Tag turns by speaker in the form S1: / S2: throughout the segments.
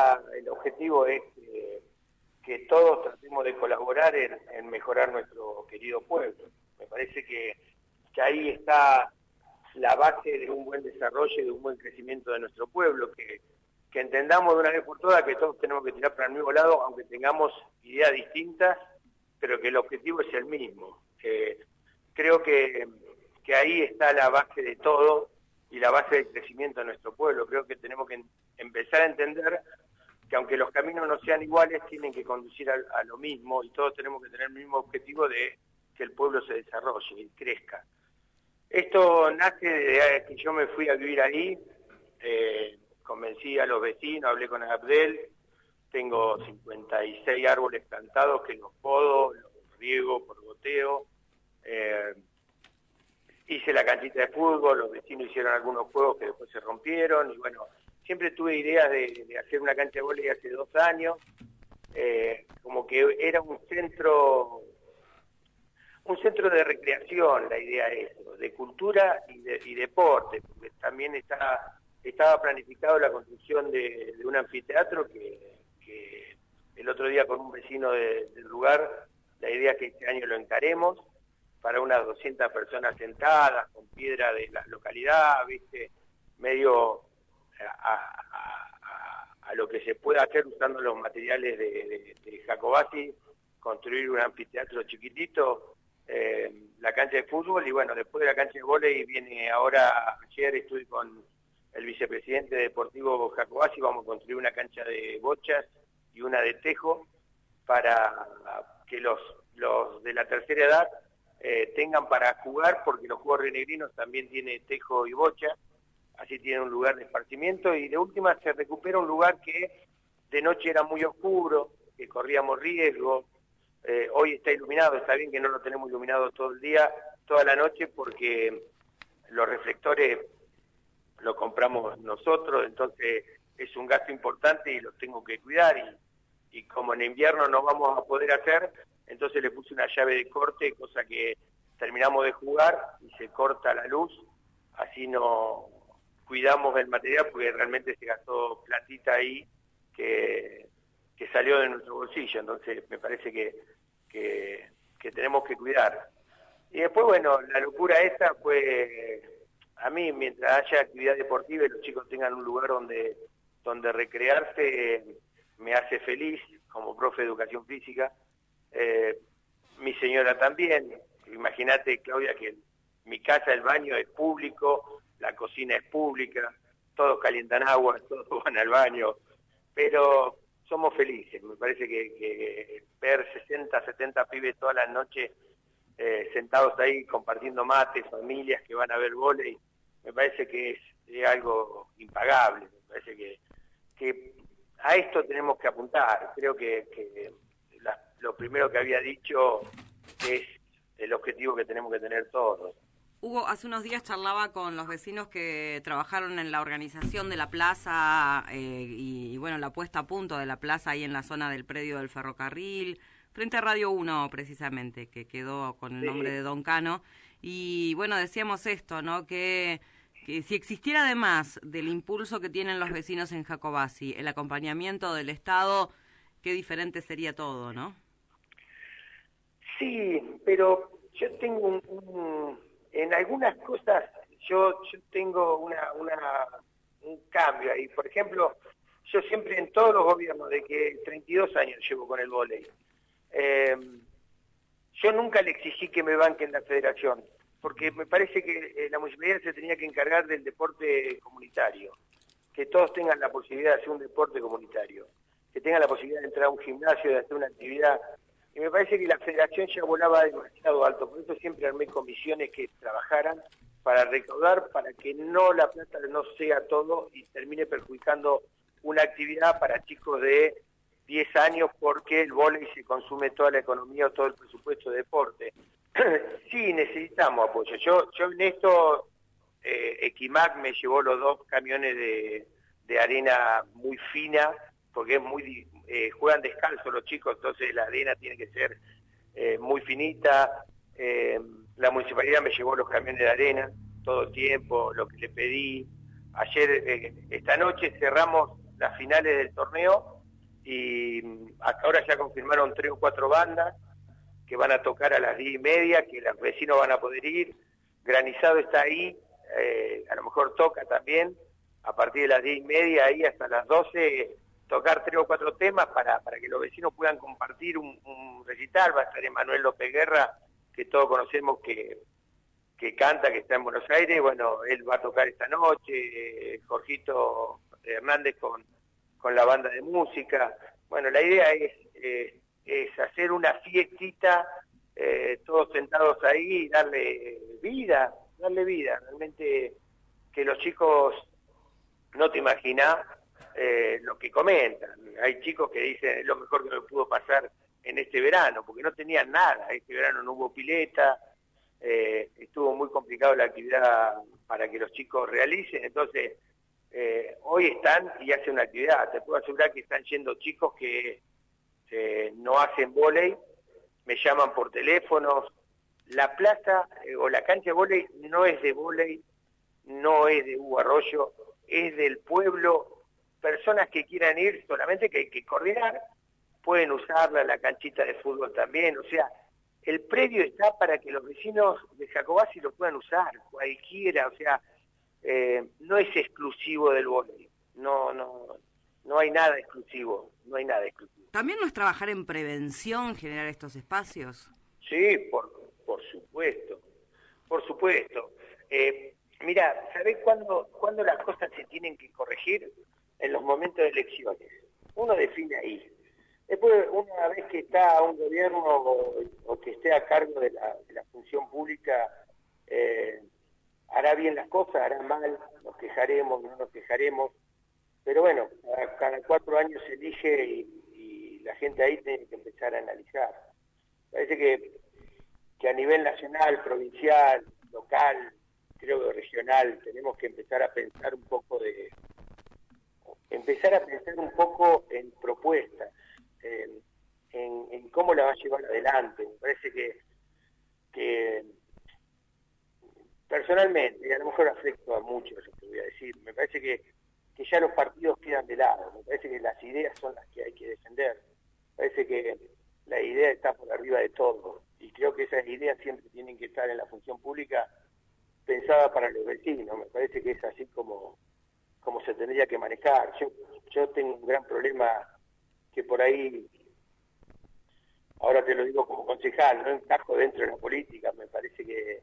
S1: el objetivo es que todos tratemos de colaborar en mejorar nuestro querido pueblo. Me parece que ahí está la base de un buen desarrollo y de un buen crecimiento de nuestro pueblo, que entendamos de una vez por todas que todos tenemos que tirar para el mismo lado, aunque tengamos ideas distintas, pero que el objetivo es el mismo. Creo que ahí está la base de todo y la base del crecimiento de nuestro pueblo. Creo que tenemos que empezar a entender que aunque los caminos no sean iguales, tienen que conducir a lo mismo, y todos tenemos que tener el mismo objetivo de que el pueblo se desarrolle y crezca. Esto nace de que yo me fui a vivir ahí, convencí a los vecinos, hablé con Abdel, tengo 56 árboles plantados que los podo, los riego por goteo, hice la canchita de fútbol, los vecinos hicieron algunos juegos que después se rompieron, y bueno, siempre tuve ideas de hacer una cancha de vóley hace 2 años, como que era un centro de recreación, la idea es eso, de cultura y deporte, porque también estaba planificado la construcción de un anfiteatro que el otro día con un vecino del lugar, la idea es que este año lo encaremos para unas 200 personas sentadas, con piedra de la localidad, ¿viste? Medio a lo que se pueda hacer usando los materiales de Jacobasi, construir un anfiteatro chiquitito, la cancha de fútbol, y bueno, después de la cancha de vóley viene ahora, ayer estuve con el vicepresidente deportivo Jacobasi, vamos a construir una cancha de bochas y una de tejo para que los de la tercera edad tengan para jugar, porque los juegos renegrinos también tiene tejo y bocha, así tienen un lugar de esparcimiento, y de última se recupera un lugar que de noche era muy oscuro, que corríamos riesgo. Hoy está iluminado, está bien que no lo tenemos iluminado todo el día, toda la noche, porque los reflectores los compramos nosotros, entonces es un gasto importante y los tengo que cuidar, y como en invierno no vamos a poder hacer, entonces le puse una llave de corte, cosa que terminamos de jugar y se corta la luz, así no cuidamos el material, porque realmente se gastó platita ahí que salió de nuestro bolsillo, entonces me parece que tenemos que cuidar. Y después, bueno, la locura esa fue, a mí, mientras haya actividad deportiva y los chicos tengan un lugar donde recrearse, me hace feliz como profe de educación física. Mi señora también. Imagínate, Claudia, que mi casa, el baño es público, la cocina es pública, todos calientan agua, todos van al baño, pero somos felices. Me parece que ver 60, 70 pibes todas las noches sentados ahí compartiendo mates, familias que van a ver vóley, me parece que es algo impagable. Me parece que a esto tenemos que apuntar. Creo que lo primero que había dicho es el objetivo que tenemos que tener todos.
S2: Hugo, hace unos días charlaba con los vecinos que trabajaron en la organización de la plaza y bueno, la puesta a punto de la plaza ahí en la zona del predio del ferrocarril, frente a Radio 1 precisamente, que quedó con el nombre de Don Cano. Y bueno, decíamos esto, ¿no? Que si existiera además del impulso que tienen los vecinos en Jacobasi, el acompañamiento del Estado, qué diferente sería todo, ¿no?
S1: Sí, pero yo tengo en algunas cosas yo tengo un cambio ahí. Por ejemplo, yo siempre en todos los gobiernos, de que 32 años llevo con el vóley, yo nunca le exigí que me banquen la federación, porque me parece que la municipalidad se tenía que encargar del deporte comunitario, que todos tengan la posibilidad de hacer un deporte comunitario, que tengan la posibilidad de entrar a un gimnasio, de hacer una actividad. Y me parece que la federación ya volaba demasiado alto, por eso siempre armé comisiones que trabajaran para recaudar, para que no la plata no sea todo y termine perjudicando una actividad para chicos de 10 años, porque el vóley se consume toda la economía o todo el presupuesto de deporte. Sí, necesitamos apoyo. Yo en esto, Equimac me llevó los 2 camiones de arena muy fina, porque es muy juegan descalzo los chicos, entonces la arena tiene que ser muy finita. La municipalidad me llevó los camiones de arena todo el tiempo, lo que le pedí. Ayer, esta noche cerramos las finales del torneo, y hasta ahora ya confirmaron 3 o 4 bandas que van a tocar a las 10:30, que los vecinos van a poder ir. Granizado está ahí, a lo mejor toca también, a partir de las 10:30 ahí hasta las 12, tocar 3 o 4 temas para que los vecinos puedan compartir un recital. Va a estar Emanuel López Guerra, que todos conocemos que canta, que está en Buenos Aires. Bueno, él va a tocar esta noche, Jorgito Hernández con la banda de música. Bueno, la idea es hacer una fiestita, todos sentados ahí y darle vida. Realmente que los chicos, no te imaginás lo que comentan. Hay chicos que dicen, es lo mejor que me pudo pasar en este verano, porque no tenían nada. Este verano no hubo pileta, estuvo muy complicado la actividad para que los chicos realicen. Entonces, hoy están y hacen una actividad. Te puedo asegurar que están yendo chicos que no hacen vóley, me llaman por teléfono. La plaza o la cancha de vóley no es de vóley, no es de Hugo Arroyo, es del pueblo. Personas que quieran ir, solamente que hay que coordinar, pueden usarla, la canchita de fútbol también. O sea, el predio está para que los vecinos de Jacobasi lo puedan usar, cualquiera. O sea, no es exclusivo del vóley, no hay nada exclusivo,
S2: ¿También no es trabajar en prevención, generar estos espacios?
S1: Sí, por supuesto. Mira, ¿sabés cuándo las cosas se tienen que corregir? En los momentos de elecciones. Uno define ahí. Después, una vez que está un gobierno o que esté a cargo de la función pública, hará bien las cosas, hará mal, nos quejaremos, no nos quejaremos, pero bueno, cada 4 años se elige y la gente ahí tiene que empezar a analizar. Parece que a nivel nacional, provincial, local, creo que regional, tenemos que empezar a pensar un poco en propuestas, en cómo la va a llevar adelante. Me parece que personalmente, y a lo mejor afecto a muchos lo que voy a decir, me parece que ya los partidos quedan de lado, me parece que las ideas son las que hay que defender, me parece que la idea está por arriba de todo, y creo que esas ideas siempre tienen que estar en la función pública pensada para los vecinos. Me parece que es así como se tendría que manejar. Yo tengo un gran problema que por ahí, ahora te lo digo como concejal, no encajo dentro de la política. Me parece que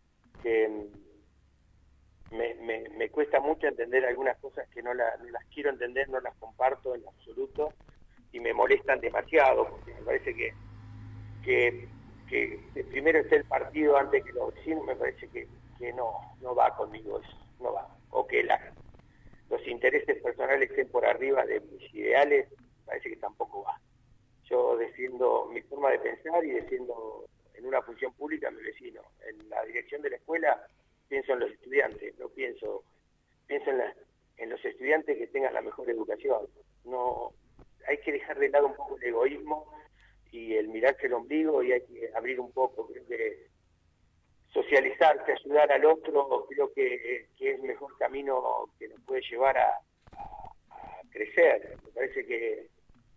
S1: me cuesta mucho entender algunas cosas que no las quiero entender, no las comparto en absoluto y me molestan demasiado, porque me parece que primero esté el partido antes que los vecinos. Me parece que no va conmigo eso, no va. O que los intereses personales estén por arriba de mis ideales, parece que tampoco va. Yo defiendo mi forma de pensar y defiendo en una función pública a mi vecino. En la dirección de la escuela pienso en los estudiantes, no pienso en los estudiantes que tengan la mejor educación. No, hay que dejar de lado un poco el egoísmo y el mirarse el ombligo, y hay que abrir un poco. Creo que socializarse, ayudar al otro, creo que es el mejor camino que nos puede llevar a crecer. Me parece que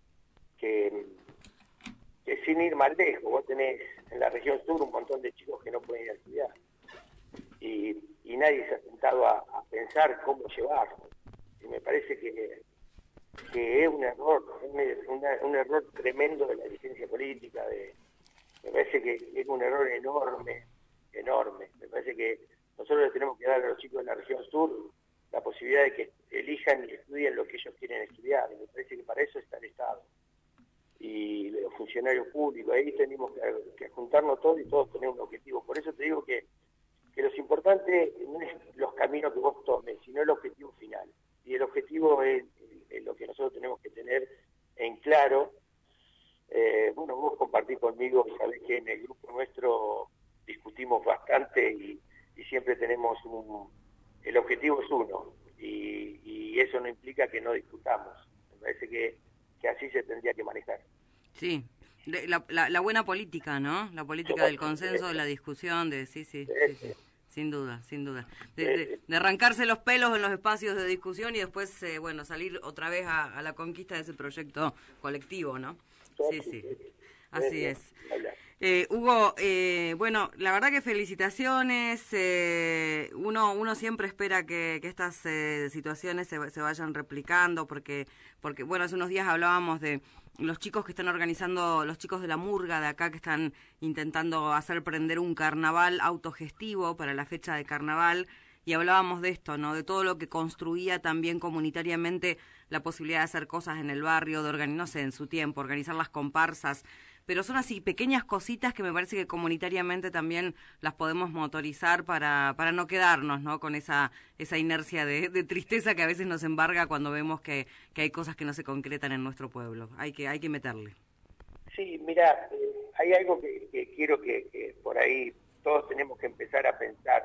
S1: sin ir más lejos, vos tenés en la región sur un montón de chicos que no pueden ir a estudiar y nadie se ha sentado a pensar cómo llevarlo. Y me parece que es un error, un error tremendo de la dirigencia política. Me parece que es un error enorme. Me parece que nosotros le tenemos que dar a los chicos de la región sur la posibilidad de que elijan y estudien lo que ellos quieren estudiar. Y me parece que para eso está el Estado y los funcionarios públicos. Ahí tenemos que juntarnos todos y todos tener un objetivo. Por eso te digo que lo importante no es los caminos que vos tomes, sino el objetivo final. Y el objetivo es lo que nosotros tenemos que tener en claro. Bueno, vos compartís conmigo, sabés que en el grupo nuestro discutimos bastante y siempre tenemos el objetivo es uno, y eso no implica que no discutamos. Me parece que así se tendría que manejar.
S2: Sí, la buena política, ¿no? La política del consenso, de la discusión, sí. Sin duda, sin duda. De arrancarse los pelos en los espacios de discusión y después, bueno, salir otra vez a la conquista de ese proyecto colectivo, ¿no? Sí, sí, así es. Hugo, bueno, la verdad que felicitaciones. Uno siempre espera que estas situaciones se vayan replicando porque, bueno, hace unos días hablábamos de los chicos que están organizando, los chicos de la Murga de acá que están intentando hacer prender un carnaval autogestivo para la fecha de carnaval, y hablábamos de esto, ¿no? De todo lo que construía también comunitariamente la posibilidad de hacer cosas en el barrio, de organizar, no sé, en su tiempo, organizar las comparsas, pero son así pequeñas cositas que me parece que comunitariamente también las podemos motorizar para no quedarnos, ¿no? Con esa inercia de tristeza que a veces nos embarga cuando vemos que hay cosas que no se concretan en nuestro pueblo. Hay que meterle.
S1: Sí, mira, hay algo que quiero que por ahí todos tenemos que empezar a pensar.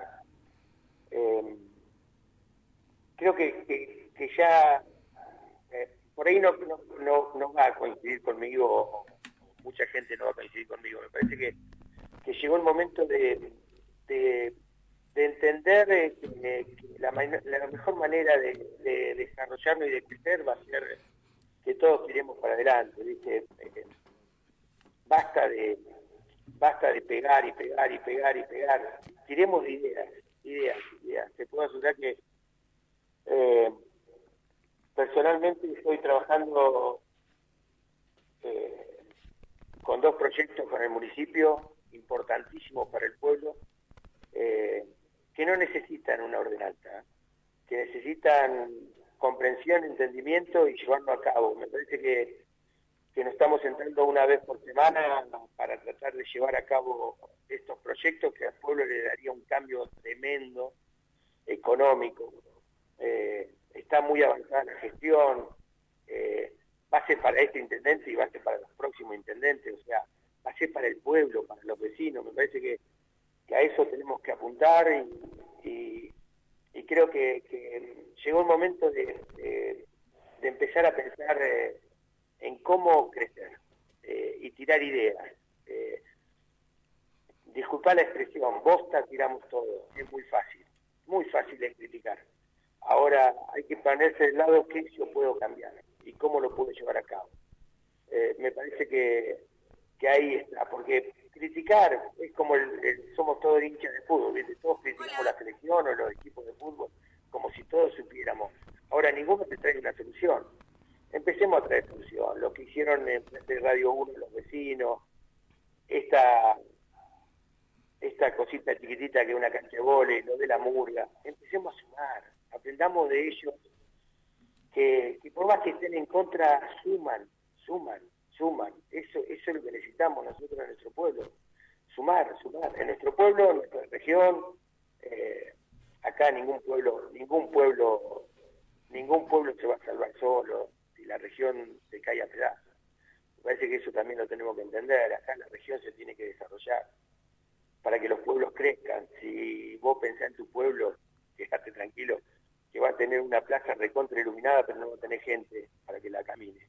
S1: Creo que ya por ahí no va a coincidir conmigo, mucha gente no va a coincidir conmigo. Me parece que llegó el momento de entender que la mejor manera de desarrollarnos y de crecer va a ser que todos tiremos para adelante, ¿viste? Basta de pegar y pegar y pegar y pegar. Tiremos de ideas. Te puedo asegurar que personalmente estoy trabajando con 2 proyectos con el municipio importantísimos para el pueblo, que no necesitan una ordenanza, que necesitan comprensión, entendimiento y llevarlo a cabo. Me parece que nos estamos sentando una vez por semana para tratar de llevar a cabo estos proyectos que al pueblo le daría un cambio tremendo económico. Está muy avanzada la gestión, va a ser para este intendente y va a ser para los próximos intendentes, o sea, va a ser para el pueblo, para los vecinos. Me parece que a eso tenemos que apuntar y creo que llegó el momento de empezar a pensar en cómo crecer y tirar ideas. Disculpá la expresión, bosta tiramos todo, es muy fácil de criticar. Ahora hay que ponerse del lado qué yo puedo cambiar y cómo lo puedo llevar a cabo. Me parece que ahí está, porque criticar es como somos todos hinchas de fútbol, ¿viste? Todos criticamos la selección o los equipos de fútbol como si todos supiéramos. Ahora ninguno te trae una solución. Empecemos a traer solución. Lo que hicieron en Radio 1 los vecinos, esta cosita chiquitita que es una cancha de vóley, lo de la Murga, empecemos a sumar, aprendamos de ellos, que por más que estén en contra, suman. Eso es lo que necesitamos nosotros en nuestro pueblo. Sumar. En nuestro pueblo, en nuestra región, acá ningún pueblo se va a salvar solo si la región se cae a pedazos. Me parece que eso también lo tenemos que entender. Acá la región se tiene que desarrollar para que los pueblos crezcan. Si vos pensás en tu pueblo, quédate tranquilo, que va a tener una plaza recontra iluminada, pero no va a tener gente para que la camine.